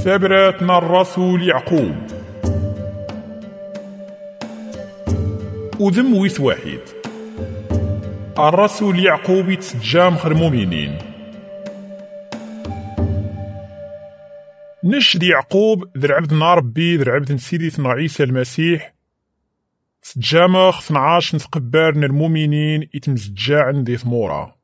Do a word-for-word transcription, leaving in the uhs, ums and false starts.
ثبراتنا الرسول يعقوب. وذم ويس واحد الرسول يعقوب يتسجى مخر المؤمنين. نشد يعقوب ذر عبدنا ربي ذر عبد سيدنا عيسى المسيح تسجى مخ اثناش نتقبر المؤمنين يتمزجى عندي ثمورا.